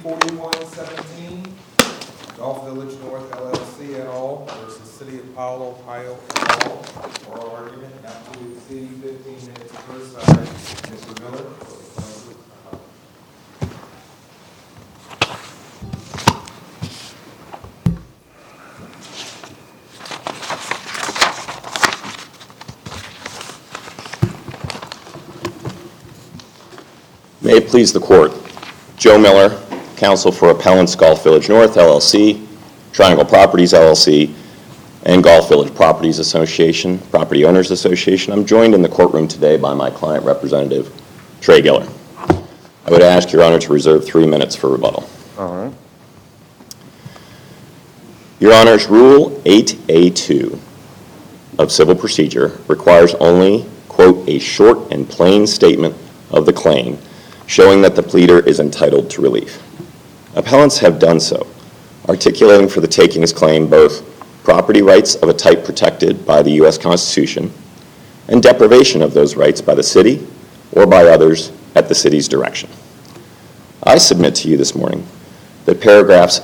4117, Gulf Village North LLC et al. Versus City of Powell, Ohio et al. Oral argument not to exceed 15 minutes per side. Mr. Miller. May it please the Court. Joe Miller, Counsel for Appellants Gulf Village North, LLC, Triangle Properties, LLC, and Gulf Village Properties Association, Property Owners Association. I'm joined in the courtroom today by my client representative, Trey Giller. I would ask Your Honor to reserve 3 minutes for rebuttal. All right. Your Honor's Rule 8A2 of Civil Procedure requires only, quote, a short and plain statement of the claim showing that the pleader is entitled to relief. Appellants have done so, articulating for the takings claim both property rights of a type protected by the U.S. Constitution and deprivation of those rights by the city or by others at the city's direction. I submit to you this morning that paragraphs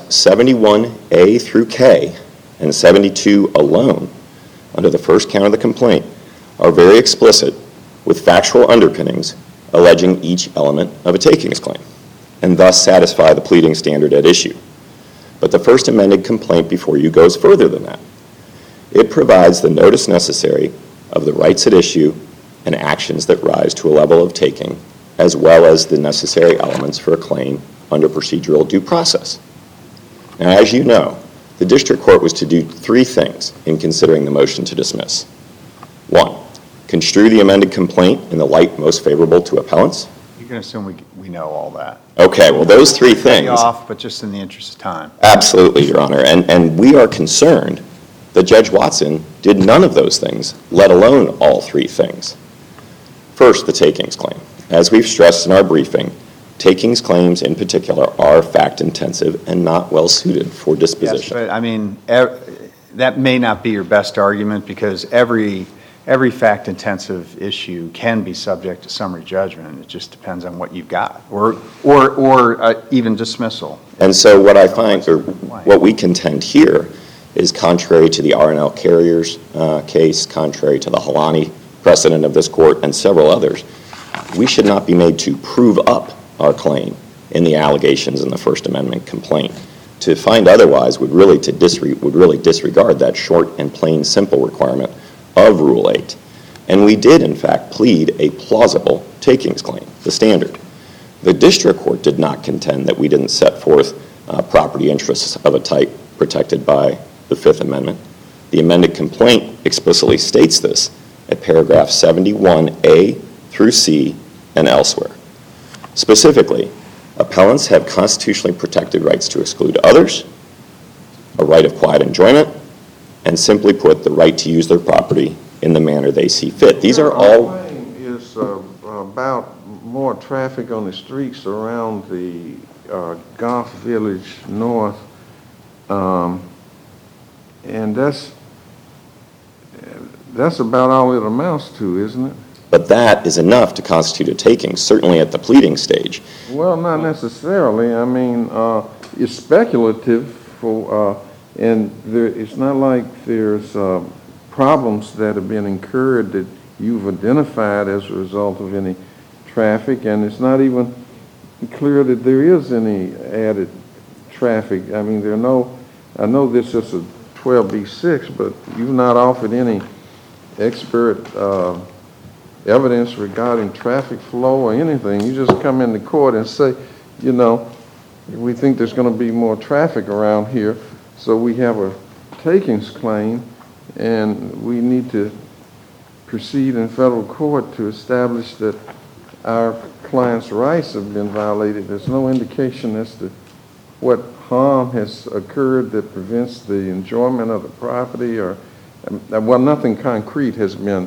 71A through K and 72 alone, under the first count of the complaint, are very explicit with factual underpinnings alleging each element of a takings claim, and thus satisfy the pleading standard at issue. But the first amended complaint before you goes further than that. It provides the notice necessary of the rights at issue and actions that rise to a level of taking, as well as the necessary elements for a claim under procedural due process. Now, as you know, the district court was to do 3 things in considering the motion to dismiss. 1, construe the amended complaint in the light most favorable to appellants. You can assume we know all that. Okay, well, those 3 things. Off, but just in the interest of time. Absolutely, Your Honor. And we are concerned that Judge Watson did none of those things, let alone all 3 things. First, the takings claim. As we've stressed in our briefing, takings claims in particular are fact-intensive and not well-suited for disposition. Yes, but I mean, that may not be your best argument because every fact-intensive issue can be subject to summary judgment. It just depends on what you've got, or even dismissal. And so what I find, or what we contend here, is contrary to the R&L Carriers case, contrary to the Halani precedent of this court, and several others. We should not be made to prove up our claim in the allegations in the First Amendment complaint. To find otherwise would really disregard that short and plain simple requirement of Rule 8. And we did, in fact, plead a plausible takings claim, the standard. The district court did not contend that we didn't set forth property interests of a type protected by the Fifth Amendment. The amended complaint explicitly states this at paragraph 71A through C and elsewhere. Specifically, appellants have constitutionally protected rights to exclude others, a right of quiet enjoyment, and simply put, the right to use their property in the manner they see fit. These are all... Our claim is about more traffic on the streets around the Gulf Village North, and that's about all it amounts to, isn't it? But that is enough to constitute a taking, certainly at the pleading stage. Well, not necessarily. I mean, it's speculative and it's not like there's problems that have been incurred that you've identified as a result of any traffic, and it's not even clear that there is any added traffic. I mean, I know this is a 12B6, but you've not offered any expert evidence regarding traffic flow or anything. You just come into court and say, you know, we think there's going to be more traffic around here, so we have a takings claim, and we need to proceed in federal court to establish that our client's rights have been violated. There's no indication as to what harm has occurred that prevents the enjoyment of the property, or, well, nothing concrete has been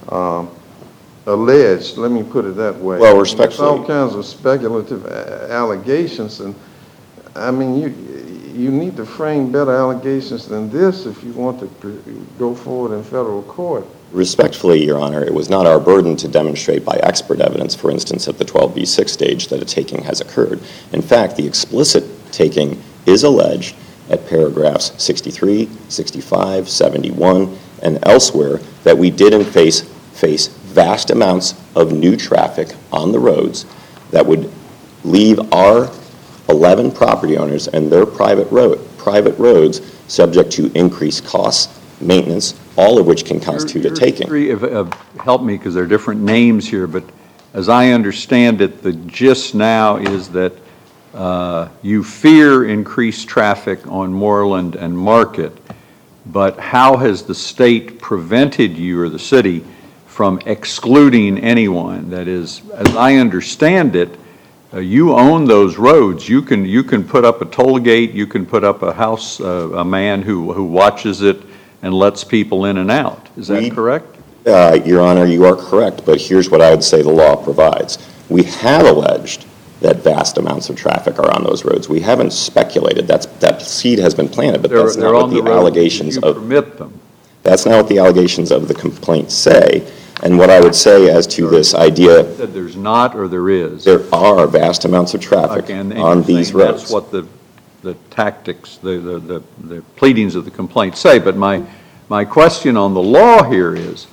alleged, let me put it that way. Well, respectfully. There's all kinds of speculative allegations, and I mean, you need to frame better allegations than this if you want to go forward in federal court. Respectfully, Your Honor, it was not our burden to demonstrate by expert evidence, for instance, at the 12B6 stage, that a taking has occurred. In fact, the explicit taking is alleged at paragraphs 63, 65, 71, and elsewhere that we did in face vast amounts of new traffic on the roads that would leave our 11 property owners and their private roads subject to increased costs, maintenance, all of which can constitute a taking. Help me, because there are different names here, but as I understand it, the gist now is that you fear increased traffic on Moreland and Market, but how has the state prevented you, or the city, from excluding anyone? That is, as I understand it, you own those roads. You can put up a toll gate, you can put up a house, a man who watches it and lets people in and out. Is that correct? Your Honor, you are correct, but here's what I would say the law provides. We have alleged that vast amounts of traffic are on those roads. We haven't speculated. That seed has been planted, but that's not what the allegations of... permit them. That's not what the allegations of the complaint say. And what I would say as to this idea... That there's not, or there is? There are vast amounts of traffic on these roads. That's what the tactics, the pleadings of the complaint say. But my question on the law here is,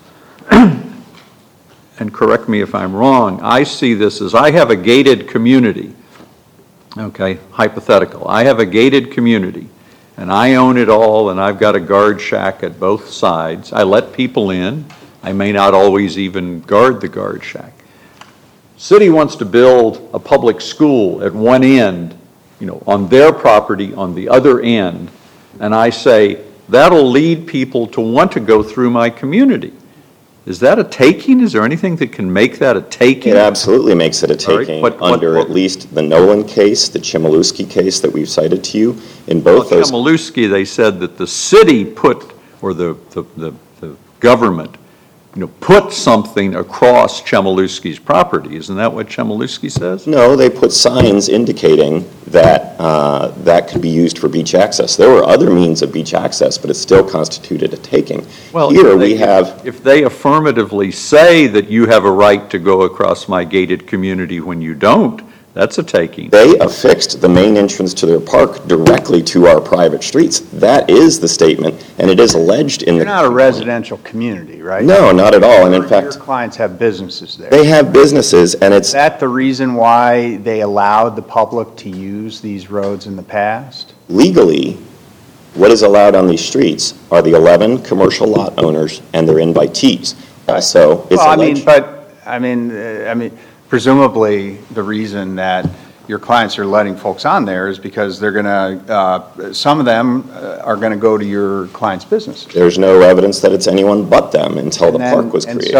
and correct me if I'm wrong, I see this as I have a gated community, okay, hypothetical. I have a gated community, and I own it all, and I've got a guard shack at both sides. I let people in. I may not always even guard the guard shack. City wants to build a public school at one end, on their property on the other end, and I say, that'll lead people to want to go through my community. Is that a taking? Is there anything that can make that a taking? It absolutely makes it a taking under at least the Nolan case, the Chmielewski case that we've cited to you. In both those... Chmielewski, they said that the city put, or the government, put something across Chmielewski's property. Isn't that what Chmielewski says? No, they put signs indicating that that could be used for beach access. There were other means of beach access, but it still constituted a taking. Well, here if they affirmatively say that you have a right to go across my gated community when you don't, that's a taking. They affixed the main entrance to their park directly to our private streets. That is the statement, and it is alleged in You're not a residential community, right? No, not at all. And in fact, your clients have businesses there. they have businesses, and it's... Is that the reason why they allowed the public to use these roads in the past? Legally, what is allowed on these streets are the 11 commercial lot owners and their invitees. So it's alleged... I mean, presumably the reason that your clients are letting folks on there is because they're going to, some of them are going to go to your client's business. There's no evidence that it's anyone but them until the park was created.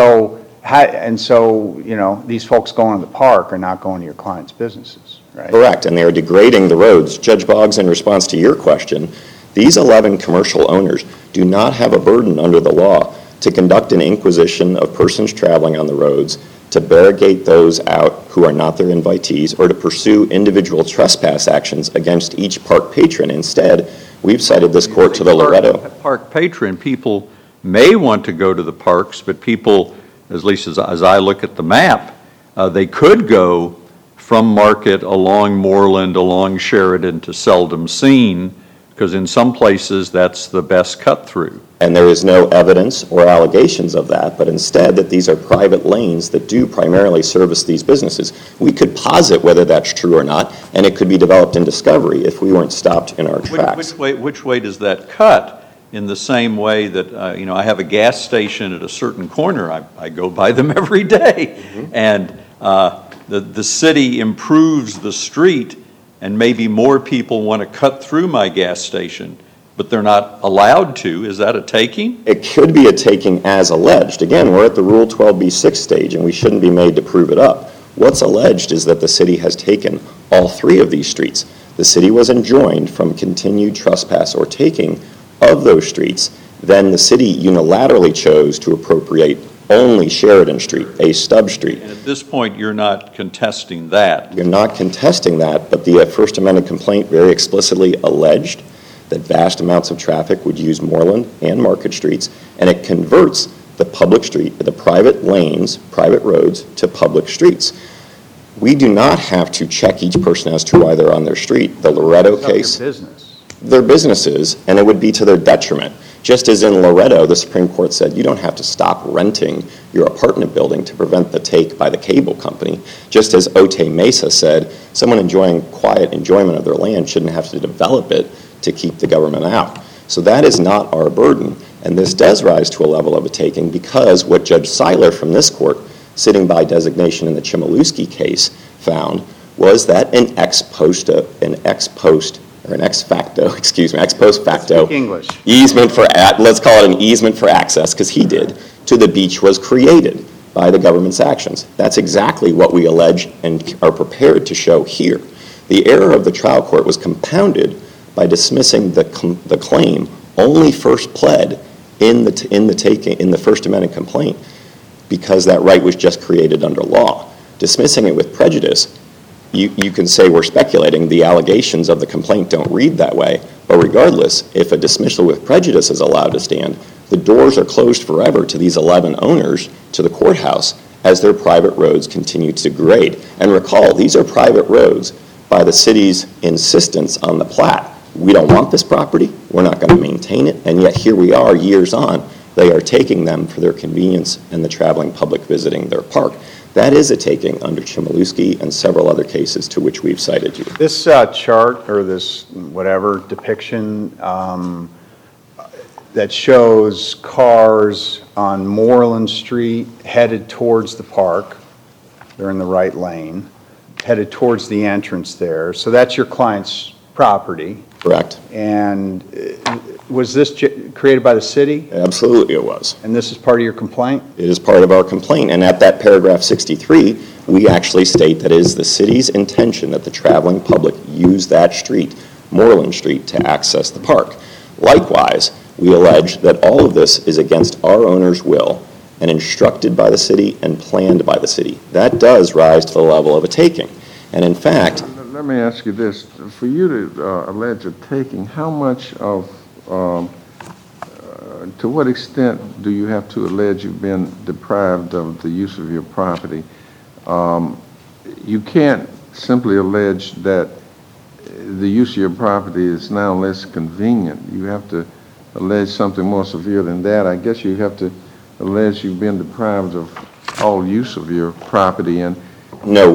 And so, these folks going to the park are not going to your client's businesses, right? Correct, and they are degrading the roads. Judge Boggs, in response to your question, these 11 commercial owners do not have a burden under the law to conduct an inquisition of persons traveling on the roads, to barricade those out who are not their invitees, or to pursue individual trespass actions against each park patron. Instead, we've cited this court to the Loretto. Park patron, people may want to go to the parks, but people, at least as I look at the map, they could go from Market along Moreland, along Sheridan to Seldom Seen, because in some places that's the best cut through. And there is no evidence or allegations of that, but instead that these are private lanes that do primarily service these businesses. We could posit whether that's true or not, and it could be developed in discovery if we weren't stopped in our tracks. Which way does that cut? In the same way that, I have a gas station at a certain corner. I go by them every day. Mm-hmm. And the city improves the street, and maybe more people want to cut through my gas station, but they're not allowed to. Is that a taking? It could be a taking as alleged. Again, we're at the Rule 12b6 stage, and we shouldn't be made to prove it up. What's alleged is that the city has taken all 3 of these streets. The city was enjoined from continued trespass or taking of those streets. Then the city unilaterally chose to appropriate only Sheridan Street, a stub street. And at this point, you're not contesting that. You're not contesting that, but the First Amendment complaint very explicitly alleged that vast amounts of traffic would use Moreland and Market Streets, and it converts the public street, the private lanes, private roads to public streets. We do not have to check each person as to why they're on their street. The Loretto It's not your case, business. their businesses, and it would be to their detriment. Just as in Loretto, the Supreme Court said you don't have to stop renting your apartment building to prevent the take by the cable company. Just as Otay Mesa said, someone enjoying quiet enjoyment of their land shouldn't have to develop it to keep the government out. So that is not our burden, and this does rise to a level of a taking because what Judge Seiler from this court, sitting by designation in the Chmielewski case, found was that an ex post facto Speak English. easement for, let's call it an easement for access, because he did, to the beach was created by the government's actions. That's exactly what we allege and are prepared to show here. The error of the trial court was compounded by dismissing the claim only first pled in the First Amendment complaint because that right was just created under law. Dismissing it with prejudice, you can say we're speculating. The allegations of the complaint don't read that way. But regardless, if a dismissal with prejudice is allowed to stand, the doors are closed forever to these 11 owners to the courthouse as their private roads continue to degrade. And recall, these are private roads by the city's insistence on the plat. We don't want this property. We're not going to maintain it. And yet here we are years on. They are taking them for their convenience and the traveling public visiting their park. That is a taking under Chmielewski and several other cases to which we've cited you. This chart, or this whatever depiction that shows cars on Moreland Street headed towards the park, they're in the right lane, headed towards the entrance there. So that's your client's property. Correct? And was this created by the city? Absolutely it was. And this is part of your complaint? It is part of our complaint. And at that paragraph 63, we actually state that it is the city's intention that the traveling public use that street, Moreland Street, to access the park. Likewise, we allege that all of this is against our owner's will and instructed by the city and planned by the city. That does rise to the level of a taking. And in fact, Let me ask you this. For you to allege a taking, how much of, to what extent do you have to allege you've been deprived of the use of your property? You can't simply allege that the use of your property is now less convenient. You have to allege something more severe than that. I guess you have to allege you've been deprived of all use of your property. And no,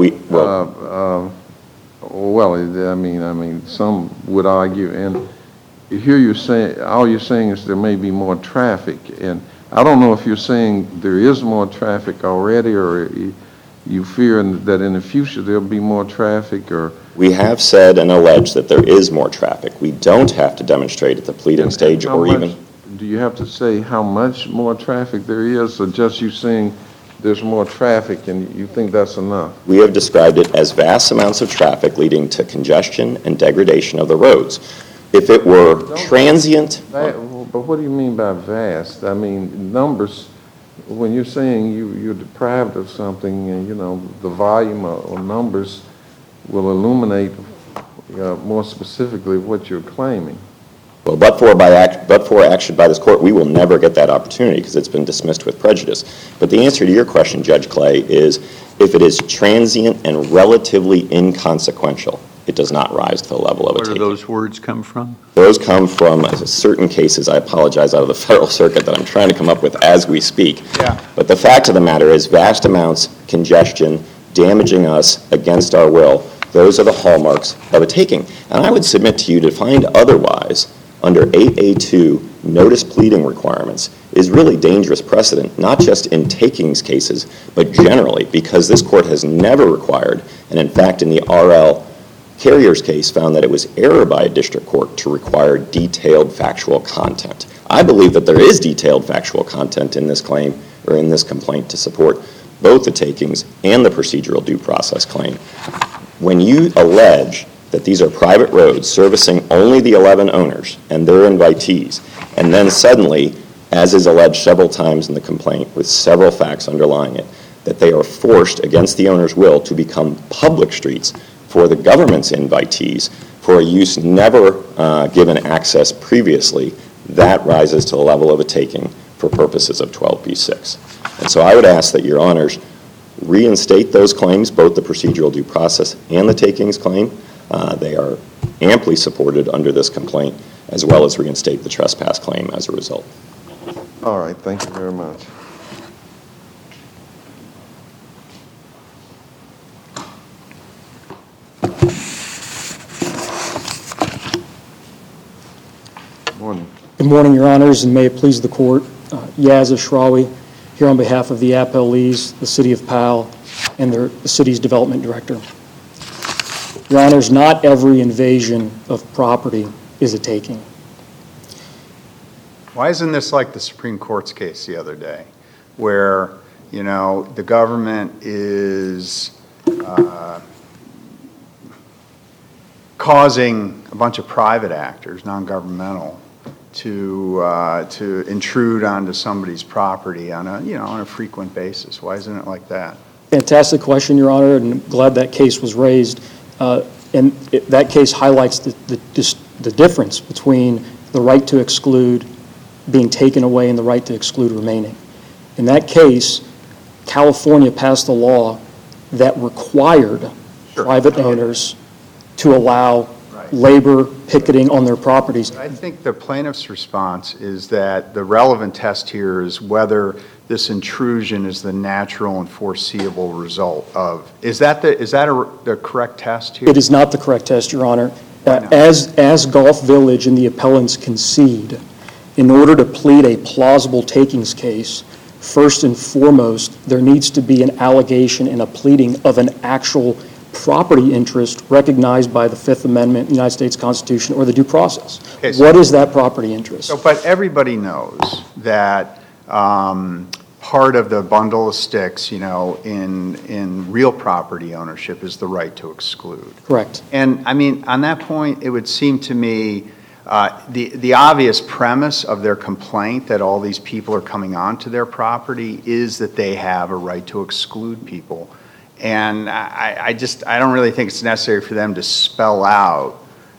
well, I mean, some would argue, and here you're saying, all you're saying is there may be more traffic, and I don't know if you're saying there is more traffic already, or you fear that in the future there'll be more traffic, or... We have said and alleged that there is more traffic. We don't have to demonstrate at the pleading stage or even... Do you have to say how much more traffic there is, or just you saying there's more traffic and you think that's enough? We have described it as vast amounts of traffic leading to congestion and degradation of the roads. If it were transient... But what do you mean by vast? I mean, numbers, when you're saying you're deprived of something, and, you know, the volume or numbers will illuminate more specifically what you're claiming. Well, but for action by this court, we will never get that opportunity because it's been dismissed with prejudice. But the answer to your question, Judge Clay, is if it is transient and relatively inconsequential, it does not rise to the level of a taking. Where do those words come from? Those come from certain cases, I apologize, out of the Federal Circuit that I'm trying to come up with as we speak. Yeah. But the fact of the matter is vast amounts, congestion, damaging us against our will, those are the hallmarks of a taking. And I would submit to you to find otherwise under 8A2 notice pleading requirements is really dangerous precedent, not just in takings cases, but generally, because this court has never required, and in fact in the RL Carriers case found that it was error by a district court to require detailed factual content. I believe that there is detailed factual content in this claim or in this complaint to support both the takings and the procedural due process claim. When you allege that these are private roads servicing only the 11 owners and their invitees, and then suddenly, as is alleged several times in the complaint with several facts underlying it, that they are forced against the owner's will to become public streets for the government's invitees for a use never given access previously, that rises to the level of a taking for purposes of 12b-6. And so I would ask that your honors reinstate those claims, both the procedural due process and the takings claim. They are amply supported under this complaint, as well as reinstate the trespass claim as a result. All right, thank you very much. Morning. Good morning, Your Honors, and may it please the Court. Yaz Ashrawi, here on behalf of the appellees, the City of Powell, and the city's development director. Your Honors, not every invasion of property is a taking. Why isn't this like the Supreme Court's case the other day, where, you know, the government is causing a bunch of private actors, non-governmental, to intrude onto somebody's property on a frequent basis? Why isn't it like that? Fantastic question, Your Honor, and I'm glad that case was raised. That case highlights the difference between the right to exclude being taken away and the right to exclude remaining. In that case, California passed a law that required private owners to allow labor picketing on their properties. I think the plaintiff's response is that the relevant test here is whether this intrusion is the natural and foreseeable result of. Is that the correct test here? It is not the correct test, Your Honor. As Gulf Village and the appellants concede, in order to plead a plausible takings case, first and foremost, there needs to be an allegation and a pleading of an actual property interest recognized by the Fifth Amendment, the United States Constitution, or the due process. Okay, so what is that property interest? But everybody knows that part of the bundle of sticks, in real property ownership is the right to exclude. Correct. And I mean, on that point, it would seem to me the obvious premise of their complaint that all these people are coming onto their property is that they have a right to exclude people. And I don't really think it's necessary for them to spell out,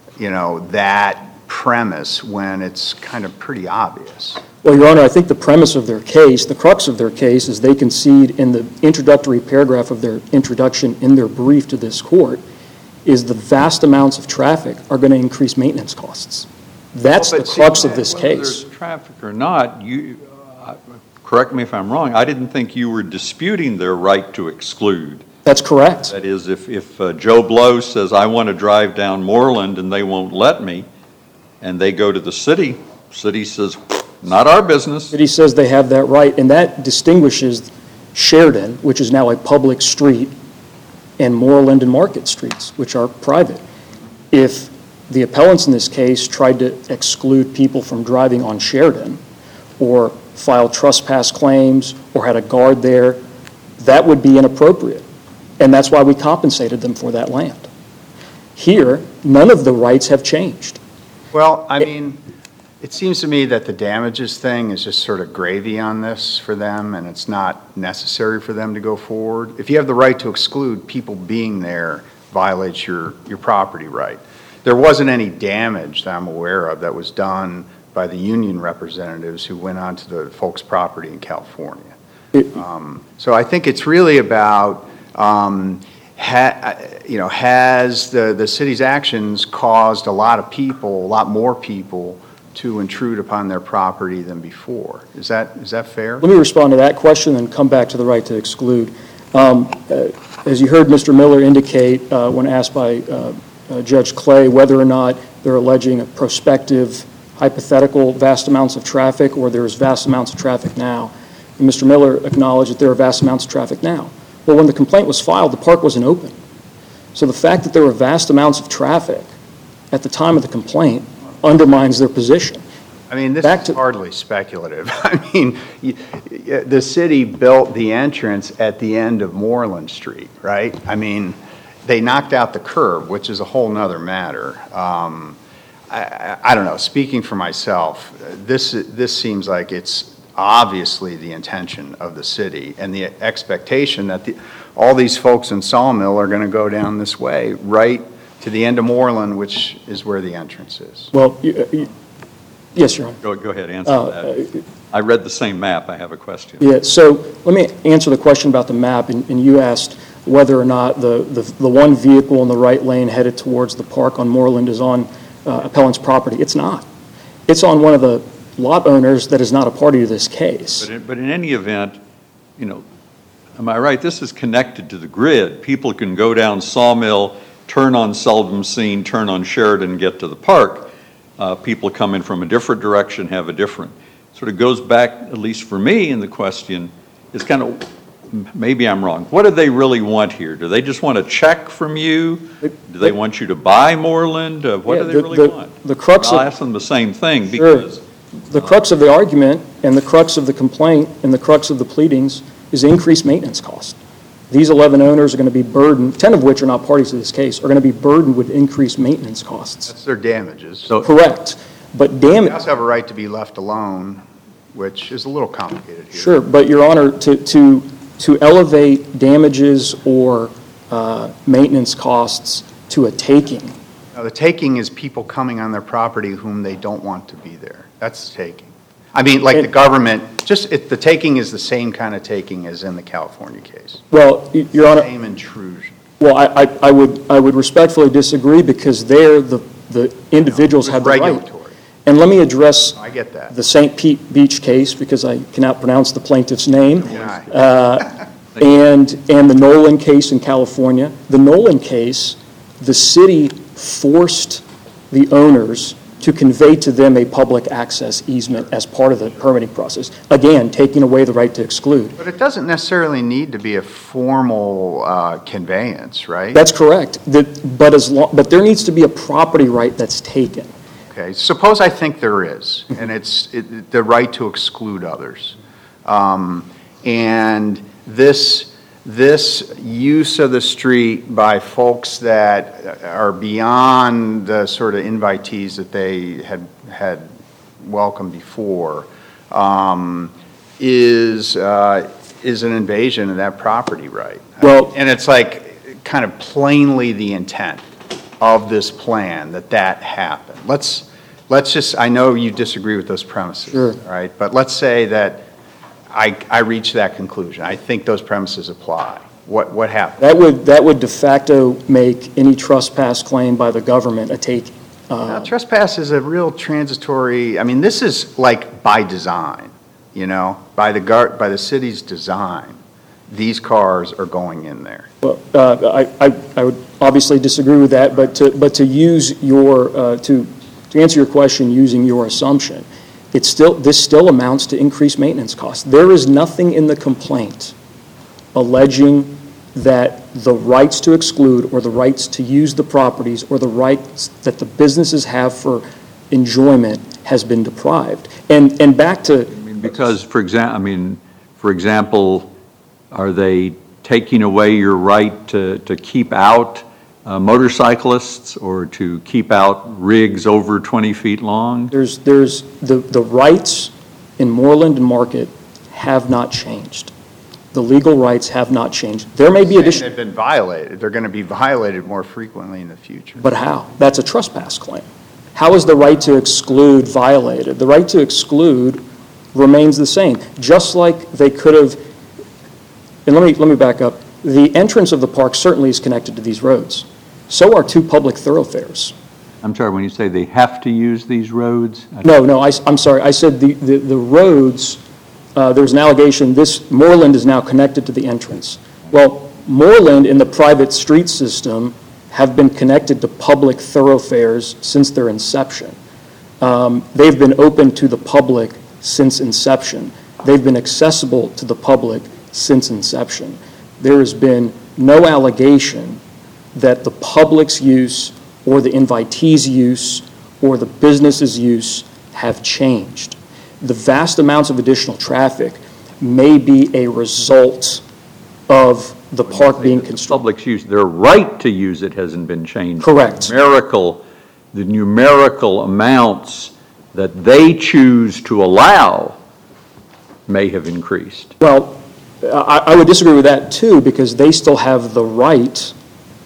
that premise when it's kind of pretty obvious. Well, Your Honor, I think the premise of their case, the crux of their case, is they concede in the introductory paragraph of their introduction in their brief to this court, is the vast amounts of traffic are going to increase maintenance costs. That's the crux of this case. Whether there's traffic or not, correct me if I'm wrong, I didn't think you were disputing their right to exclude. That's correct. That is, if Joe Blow says, I want to drive down Moreland and they won't let me, and they go to the city says, not our business. The city says they have that right, and that distinguishes Sheridan, which is now a public street, and Moreland and Market Streets, which are private. If the appellants in this case tried to exclude people from driving on Sheridan, or filed trespass claims, or had a guard there, that would be inappropriate. And that's why we compensated them for that land. Here, none of the rights have changed. Well, I mean, it seems to me that the damages thing is just sort of gravy on this for them, and it's not necessary for them to go forward. If you have the right to exclude, people being there violates your property right. There wasn't any damage that I'm aware of that was done by the union representatives who went onto the folks' property in California. So I think it's really about, has the city's actions caused a lot more people to intrude upon their property than before? Is that fair? Let me respond to that question and come back to the right to exclude. As you heard Mr. Miller indicate when asked by Judge Clay whether or not they're alleging a prospective, hypothetical vast amounts of traffic or there's vast amounts of traffic now. And Mr. Miller acknowledged that there are vast amounts of traffic now. Well, when the complaint was filed, the park wasn't open. So the fact that there were vast amounts of traffic at the time of the complaint undermines their position. I mean, this is hardly speculative. I mean, the city built the entrance at the end of Moreland Street, right? I mean, they knocked out the curb, which is a whole nother matter. I don't know. Speaking for myself, this seems like it's obviously the intention of the city and the expectation that all these folks in Sawmill are going to go down this way, right to the end of Moreland, which is where the entrance is. Well, Yes, Your Honor. Go ahead, answer that. I read the same map, I have a question. Yeah, so let me answer the question about the map, and you asked whether or not the one vehicle in the right lane headed towards the park on Moreland is on appellant's property. It's not. It's on one of the lot owners that is not a party to this case. But in any event, you know, am I right? This is connected to the grid. People can go down Sawmill, turn on Sullivan Scene, turn on Sheridan, and get to the park. People coming from a different direction have a different. Sort of goes back, at least for me, in the question, is kind of, maybe I'm wrong. What do they really want here? Do they just want a check from you? Do they want you to buy Moreland? What do they really want? The crux I'll of, ask them the same thing Sure. because the crux of the argument and the crux of the complaint and the crux of the pleadings is increased maintenance cost. These 11 owners are going to be burdened, 10 of which are not parties to this case, are going to be burdened with increased maintenance costs. That's their damages. So- Correct. But They also have a right to be left alone, which is a little complicated here. Sure, but Your Honor, to elevate damages or maintenance costs to a taking. Now, the taking is people coming on their property whom they don't want to be there. That's the taking. I mean, like the government, the taking is the same kind of taking as in the California case. Well, Your Honor, Same intrusion. well, I would respectfully disagree because there, the individuals It was have the right. regulatory. And let me address I get that. the St. Pete Beach case because I cannot pronounce the plaintiff's name. Yeah. And the Nolan case in California. The Nolan case, the city forced the owners to convey to them a public access easement as part of the permitting process. Again, taking away the right to exclude. But it doesn't necessarily need to be a formal conveyance, right? That's correct. But there needs to be a property right that's taken. Okay, suppose I think there is, and it's the right to exclude others. And this use of the street by folks that are beyond the sort of invitees that they had welcomed before is an invasion of that property right. Well- and it's like kind of plainly the intent of this plan that happened. Let's just, I know you disagree with those premises, Sure. right? But let's say that I reach that conclusion. I think those premises apply. What happened? That would de facto make any trespass claim by the government a taking. Now, trespass is a real transitory, I mean, this is like by design, you know, by the city's design. These cars are going in there. Well, I would obviously disagree with that, but to use your to answer your question using your assumption, this still amounts to increased maintenance costs. There is nothing in the complaint alleging that the rights to exclude or the rights to use the properties or the rights that the businesses have for enjoyment has been deprived. And back to because, for example, are they taking away your right to keep out motorcyclists or to keep out rigs over 20 feet long? there's the rights in Moreland and Market have not changed. The legal rights have not changed. There may be additional, They've been violated. They're going to be violated more frequently in the future. but how? That's a trespass claim. How is the right to exclude violated? The right to exclude remains the same, just like they could have. And let me back up. The entrance of the park certainly is connected to these roads. So are two public thoroughfares. I'm sorry, when you say they have to use these roads? No, I'm sorry. I said the roads, there's an allegation Moreland is now connected to the entrance. Well, Moreland in the private street system have been connected to public thoroughfares since their inception. They've been open to the public since inception. They've been accessible to the public since inception. There has been no allegation that the public's use or the invitees' use or the business's use have changed. The vast amounts of additional traffic may be a result of the park being The constructed. public's use, their right to use it hasn't been changed. Correct. The numerical amounts that they choose to allow may have increased. Well, I would disagree with that too, because they still have the right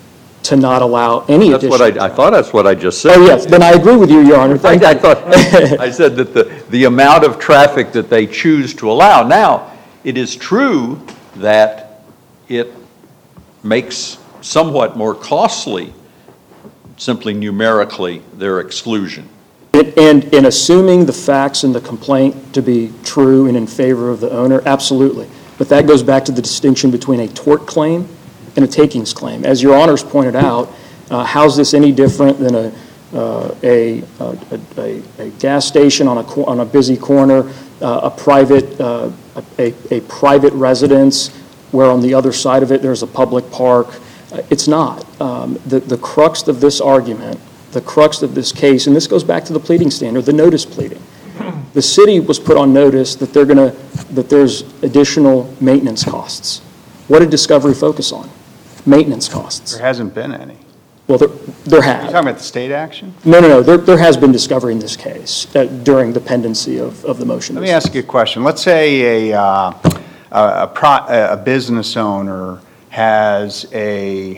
to not allow any That's additional. what I thought that's what I just said. Oh, yes, then I agree with you, Your Honor. Thank you. I thought, I said that the amount of traffic that they choose to allow. Now, it is true that it makes somewhat more costly, simply numerically, their exclusion. And in assuming the facts in the complaint to be true and in favor of the owner, absolutely. But that goes back to the distinction between a tort claim and a takings claim. As Your Honors pointed out, how's this any different than a gas station on a busy corner, a private residence where on the other side of it there's a public park? It's not. The crux of this argument, the crux of this case, and this goes back to the pleading standard, the notice pleading. The city was put on notice that there's additional maintenance costs. What did discovery focus on? Maintenance costs. There hasn't been any. Well, there Are you have. talking about the state action? No. There has been discovery in this case during the pendency of the motion. Let me ask you a question. Let's say a business owner has a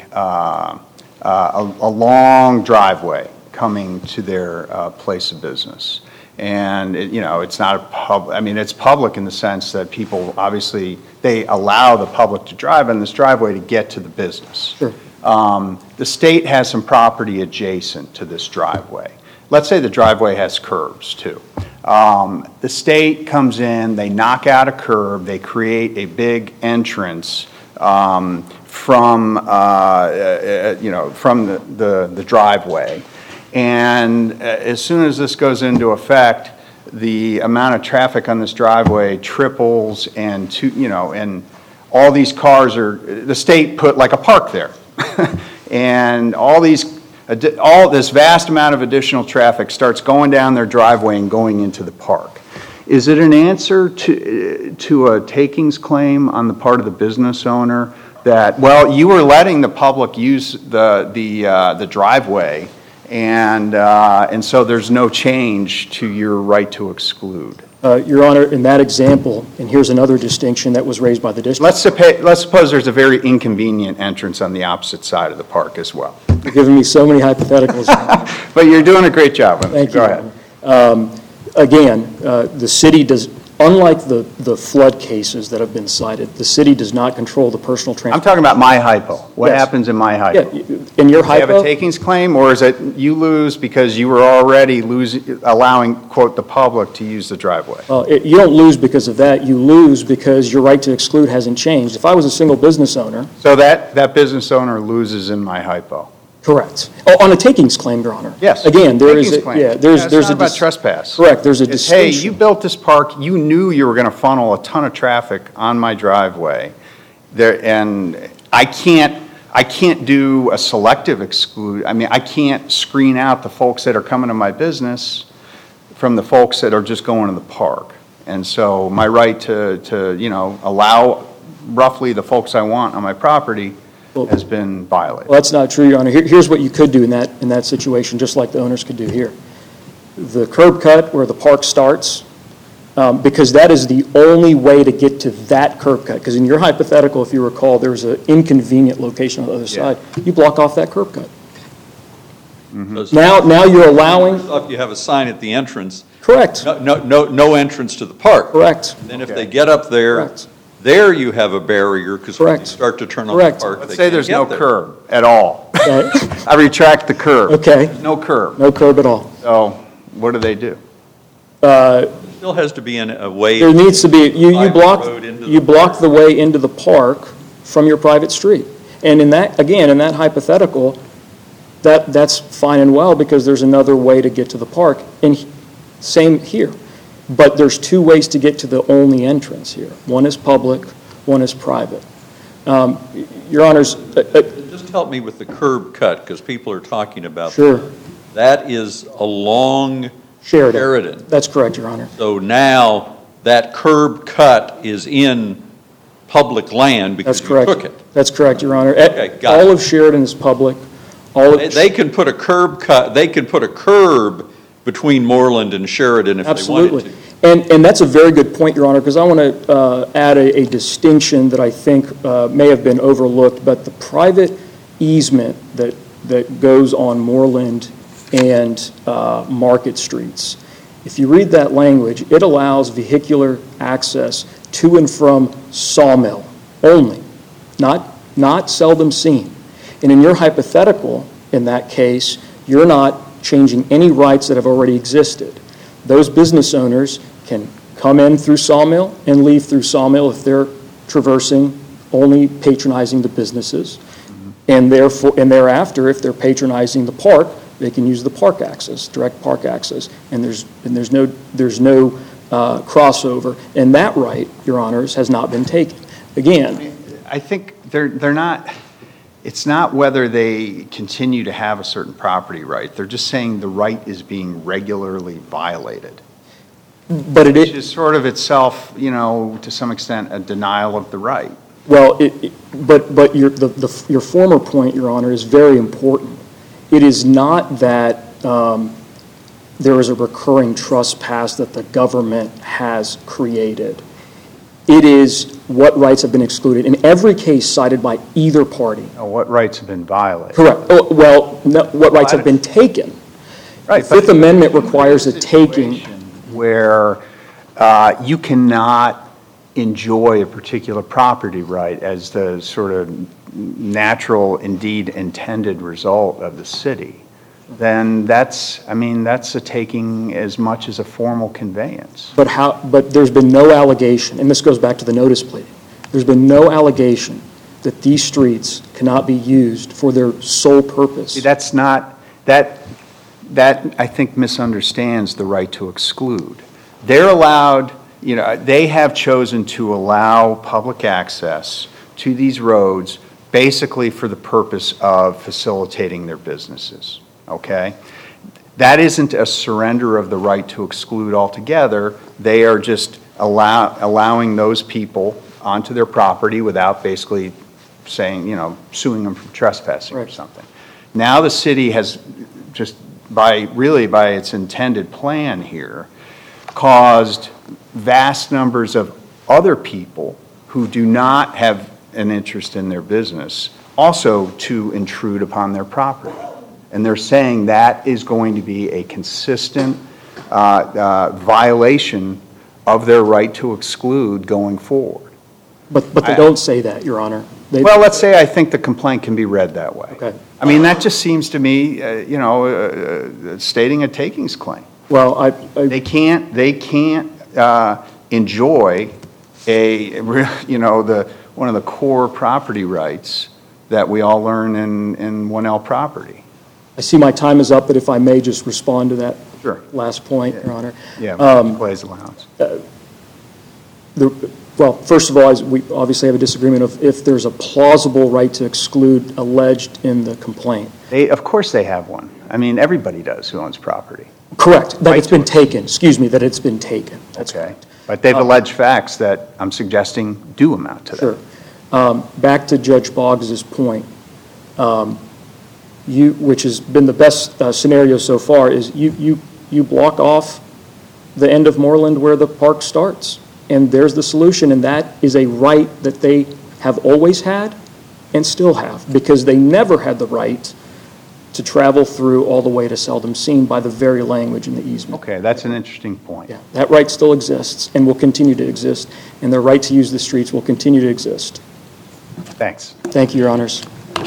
long driveway coming to their place of business. And, it's not it's public in the sense that people, obviously, they allow the public to drive on this driveway to get to the business. Sure. The state has some property adjacent to this driveway. Let's say the driveway has curbs, too. The state comes in, they knock out a curb, they create a big entrance from the driveway. And as soon as this goes into effect, the amount of traffic on this driveway triples, and all these cars the state put like a park there. And all this vast amount of additional traffic starts going down their driveway and going into the park. Is it an answer to a takings claim on the part of the business owner that, well, you were letting the public use the driveway, and so there's no change to your right to exclude? Your Honor, in that example, and here's another distinction that was raised by the district. Let's suppose there's a very inconvenient entrance on the opposite side of the park as well. You're giving me so many hypotheticals. But you're doing a great job on it. Thank you. Go ahead. Again, the city does, unlike the flood cases that have been cited, the city does not control the personal I'm transportation. talking about my hypo. What Yes. happens in my Yeah, hypo? in your Do you have a hypo, takings claim, or is it you lose because you were already allowing, quote, the public to use the driveway? you don't lose because of that. You lose because your right to exclude hasn't changed. If I was a single business owner, So that business owner loses in my hypo? correct. Oh, on a takings claim, Your Honor. Yes. Again, there is, Takings claim. there's It's a not about trespass. Correct, there's a It's, hey, distinction. you built this park, you knew you were going to funnel a ton of traffic on my driveway, and I can't do a selective exclude. I can't screen out the folks that are coming to my business from the folks that are just going to the park. And so my right to allow roughly the folks I want on my property has been violated. Well, that's not true, Your Honor. Here's what you could do in that situation, just like the owners could do here. The curb cut where the park starts, because that is the only way to get to that curb cut. Because in your hypothetical, if you recall, there's an inconvenient location on the other side. You block off that curb cut. Now you're allowing, If you have a sign at the entrance, correct, no entrance to the park. correct, Then if they get up there, Correct. there you have a barrier, because when you Correct. start to turn on the Correct. park, Let's they say can't there's get no there. curb at all. okay, I retract the curb. okay, No curb. no curb at all. So what do they do? Still has to be a way. There needs to be, you Private block, road into the you block the way into the park from your private street. And in that, again, in that hypothetical, that's fine and well, because there's another way to get to the park. And same here. But there's two ways to get to the only entrance here. One is public, one is private. Your Honors, Just help me with the curb cut, because people are talking about. sure, That is along Sheridan. Sheridan. That's correct, Your Honor. So now that curb cut is in public land because That's you correct. took it. That's correct, Your Honor. Okay, got All it. of Sheridan is public. All of. They can put a curb cut, they can put a curb between Moreland and Sheridan if they wanted Absolutely. to. And that's a very good point, Your Honor, because I want to add a distinction that I think may have been overlooked, but the private easement that goes on Moreland and Market Streets. If you read that language, it allows vehicular access to and from Sawmill only, not seldom seen. And in your hypothetical, in that case, you're not changing any rights that have already existed. Those business owners can come in through Sawmill and leave through Sawmill if they're traversing, only patronizing the businesses. And thereafter, if they're patronizing the park, they can use the park access, direct park access, and there's no crossover. And that right, Your Honors, has not been taken. Again, I think they're not, it's not whether they continue to have a certain property right. They're just saying the right is being regularly violated. but Which is sort of itself, to some extent, a denial of the right. Well, but your former point, Your Honor, is very important. It is not that there is a recurring trespass that the government has created. It is what rights have been excluded in every case cited by either party. What rights have been violated? Correct. Oh, well, no, what rights have been taken. Right, The Fifth Amendment requires a taking. Where you cannot enjoy a particular property right as the sort of natural, indeed intended result of the city, then that's a taking as much as a formal conveyance. But there's been no allegation, and this goes back to the notice pleading, there's been no allegation that these streets cannot be used for their sole purpose. See, that's not, that I think misunderstands the right to exclude. They're allowed, they have chosen to allow public access to these roads basically for the purpose of facilitating their businesses, okay? That isn't a surrender of the right to exclude altogether. They are just allowing those people onto their property without basically saying, suing them for trespassing or something. Now the city has just by its intended plan here, caused vast numbers of other people who do not have an interest in their business also to intrude upon their property. And they're saying that is going to be a consistent violation of their right to exclude going forward. But they don't say that, Your Honor. Well, let's say I think the complaint can be read that way. Okay. That just seems to me, stating a takings claim. Well, They can't enjoy one of the core property rights that we all learn in 1L property. I see my time is up, but if I may just respond to that Sure. last point, Your Honor. Yeah, plays allowance. Well, first of all, we obviously have a disagreement of if there's a plausible right to exclude alleged in the complaint. Of course they have one. Everybody does who owns property. Correct, that it's been taken. Excuse me, that it's been taken. That's correct. But they've alleged facts that I'm suggesting do amount to that. Sure. Back to Judge Boggs's point, which has been the best scenario so far, is you block off the end of Moreland where the park starts. And there's the solution, and that is a right that they have always had and still have, because they never had the right to travel through all the way to Seldom Seen by the very language in the easement. Okay, that's an interesting point. Yeah, that right still exists and will continue to exist, and their right to use the streets will continue to exist. Thanks. Thank you, Your Honors.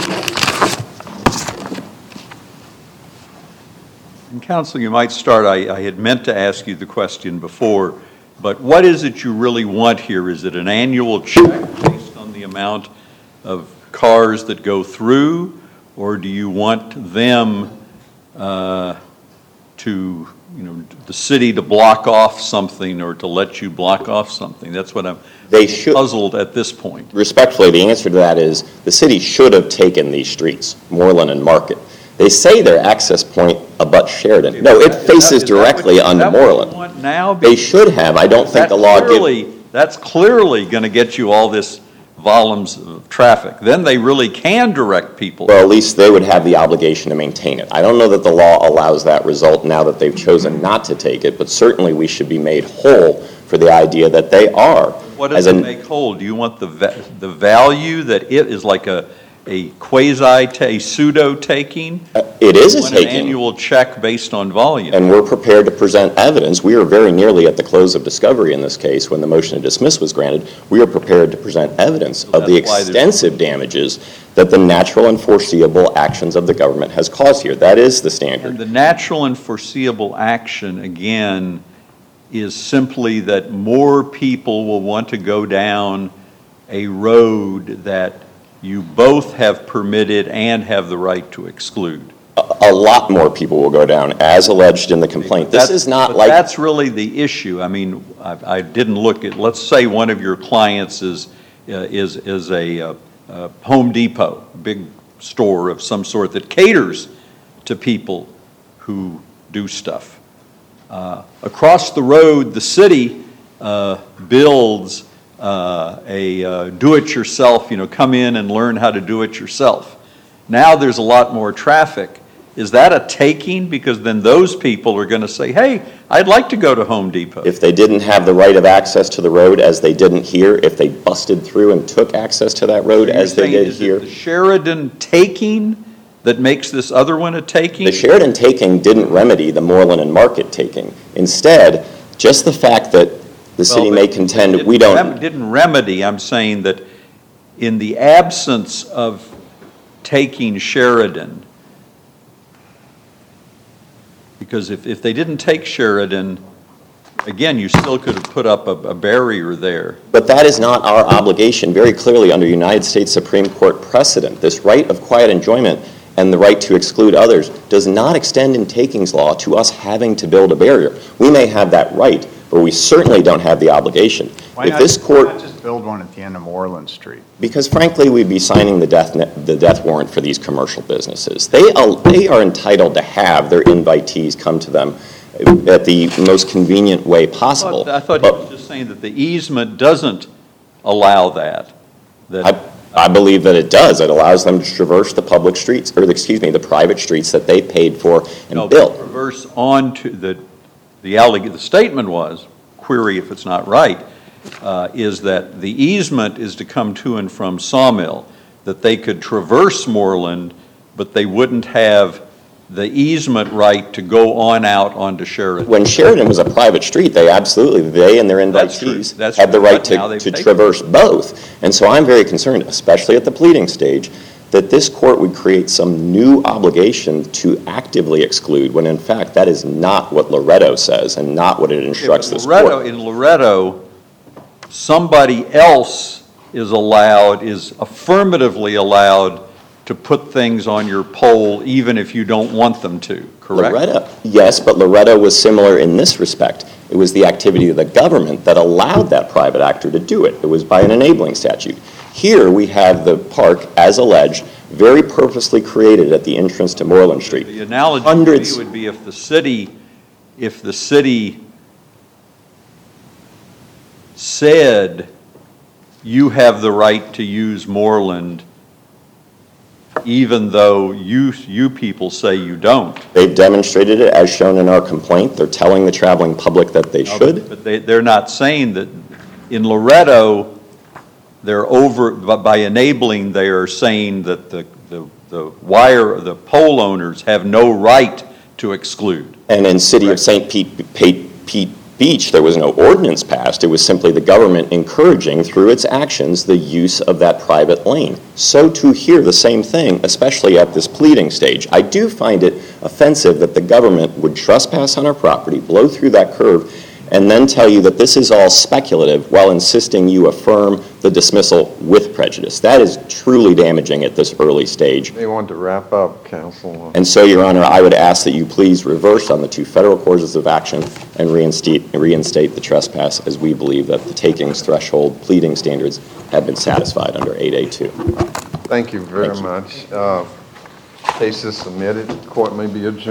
And Counsel, you might start, I had meant to ask you the question before, but what is it you really want here? Is it an annual check based on the amount of cars that go through, or do you want them the city to block off something or to let you block off something? That's what I'm puzzled at this point. Respectfully, the answer to that is the city should have taken these streets, Moreland and Market. They say their access point abuts Sheridan. No, it faces directly onto Moreland. They should have. I don't think the law gives. That's clearly going to get you all this volumes of traffic. Then they really can direct people. Well, at least they would have the obligation to maintain it. I don't know that the law allows that result now that they've chosen not to take it, but certainly we should be made whole for the idea that they are. What does it make whole? Do you want the value that it is like a quasi, pseudo-taking? It is a Want an taking. annual check based on volume? And we're prepared to present evidence. We are very nearly at the close of discovery in this case when the motion to dismiss was granted. We are prepared to present evidence of the that's why there's- extensive damages that the natural and foreseeable actions of the government has caused here. That is the And standard. the natural and foreseeable action, again, is simply that more people will want to go down a road that you both have permitted and have the right to exclude. A lot more people will go down, as alleged in the complaint. This is not But like, that's really the issue. I mean, I didn't look at, let's say one of your clients is a Home Depot, a big store of some sort that caters to people who do stuff. Across the road, the city builds a do-it-yourself, come in and learn how to do it yourself. Now there's a lot more traffic. Is that a taking? Because then those people are going to say, hey, I'd like to go to Home Depot. if they didn't have the right of access to the road, as they didn't here, if they busted through and took access to that road, as they did Is it here. the Sheridan taking that makes this other one a taking? The Sheridan taking didn't remedy the Moreland and Market taking. Instead, just the fact that the city may contend we don't. Didn't remedy, I'm saying that in the absence of taking Sheridan, because if they didn't take Sheridan, again, you still could have put up a barrier there. But that is not our obligation, very clearly under United States Supreme Court precedent. This right of quiet enjoyment and the right to exclude others does not extend in takings law to us having to build a barrier. We may have that right, but we certainly don't have the obligation. Why If not, this court, why not just build one at the end of Moreland Street? because frankly, we'd be signing the death warrant for these commercial businesses. They are entitled to have their invitees come to them at the most convenient way possible. I thought he was just saying that the easement doesn't allow that. I believe that it does. It allows them to traverse the public streets, or the private streets that they paid for and built. Reverse onto the statement was, query if it's not right, is that the easement is to come to and from Sawmill, that they could traverse Moreland, but they wouldn't have the easement right to go on out onto Sheridan. When Sheridan was a private street, they and their That's true. invitees That's had the true. right But now they've to taken traverse both. And so I'm very concerned, especially at the pleading stage, that this court would create some new obligation to actively exclude, when in fact that is not what Loretto says and not what it instructs this court. In Loretto, somebody else is affirmatively allowed to put things on your pole even if you don't want them to, correct? Yes, but Loretto was similar in this respect. It was the activity of the government that allowed that private actor to do it. It was by an enabling statute. Here we have the park, as alleged, very purposely created at the entrance to Moreland Street. The analogy Hundreds- to me would be if the city said you have the right to use Moreland even though you people say you don't. They've demonstrated it as shown in our complaint. They're telling the traveling public that they should. But they're not saying that. In Loretto, by enabling, they are saying that the pole owners have no right to exclude. And in city of St. Pete Beach, there was no ordinance passed. It was simply the government encouraging, through its actions, the use of that private lane. So too here, the same thing, especially at this pleading stage. I do find it offensive that the government would trespass on our property, blow through that curve, and then tell you that this is all speculative while insisting you affirm the dismissal with prejudice. That is truly damaging at this early stage. They want to wrap up, counsel. And so, Your Honor, I would ask that you please reverse on the two federal causes of action and reinstate the trespass, as we believe that the takings threshold pleading standards have been satisfied under 8A2. Thank you very Thank you. much. Case is submitted. Court may be adjourned.